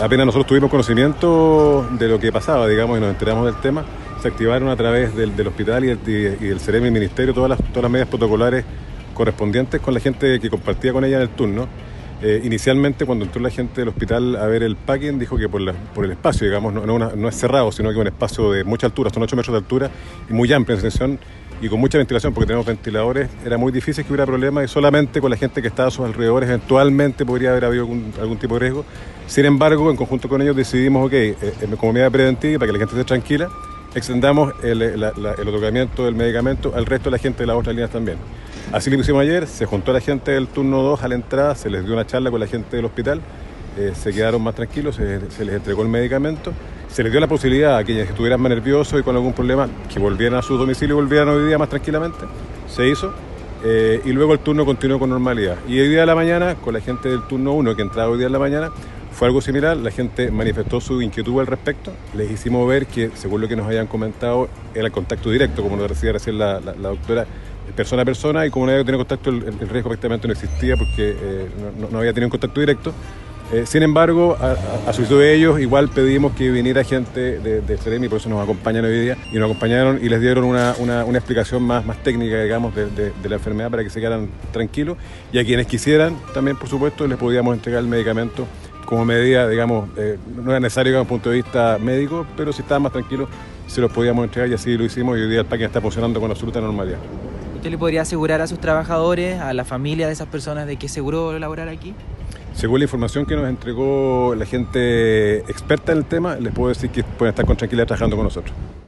apenas nosotros tuvimos conocimiento de lo que pasaba, digamos, y nos enteramos del tema, se activaron a través del hospital y del Ceremi, el Ministerio, todas las medidas protocolares correspondientes con la gente que compartía con ella en el turno. Inicialmente, cuando entró la gente del hospital a ver el packing, dijo que por el espacio, digamos, no es cerrado, sino que es un espacio de mucha altura, son 8 metros de altura y muy amplia en extensión y con mucha ventilación, porque tenemos ventiladores, era muy difícil que hubiera problemas y solamente con la gente que estaba a sus alrededores eventualmente podría haber habido algún tipo de riesgo. Sin embargo, en conjunto con ellos decidimos, como medida preventiva, para que la gente esté tranquila, extendamos el otorgamiento del medicamento al resto de la gente de las otras líneas también. Así lo hicimos ayer, se juntó la gente del turno 2 a la entrada, se les dio una charla con la gente del hospital, se quedaron más tranquilos, se les entregó el medicamento, se les dio la posibilidad a quienes estuvieran más nerviosos y con algún problema que volvieran a su domicilio y volvieran hoy día más tranquilamente, se hizo, y luego el turno continuó con normalidad. Y hoy día de la mañana, con la gente del turno 1 que entraba hoy día en la mañana, fue algo similar, la gente manifestó su inquietud al respecto, les hicimos ver que, según lo que nos habían comentado, era el contacto directo, como nos decía recién la doctora, persona a persona, y como no había tenido contacto, el riesgo prácticamente no existía porque no había tenido un contacto directo. Sin embargo, a solicitud de ellos, igual pedimos que viniera gente de Ceremi, por eso nos acompañan hoy día, y nos acompañaron y les dieron una explicación más técnica, digamos, de la enfermedad para que se quedaran tranquilos, y a quienes quisieran también, por supuesto, les podíamos entregar el medicamento como medida, digamos, no era necesario desde un punto de vista médico, pero si estaban más tranquilos, se los podíamos entregar y así lo hicimos, y hoy día el packing está funcionando con absoluta normalidad. ¿Usted le podría asegurar a sus trabajadores, a la familia de esas personas, de que es seguro laborar aquí? Según la información que nos entregó la gente experta en el tema, les puedo decir que pueden estar con tranquilidad trabajando con nosotros.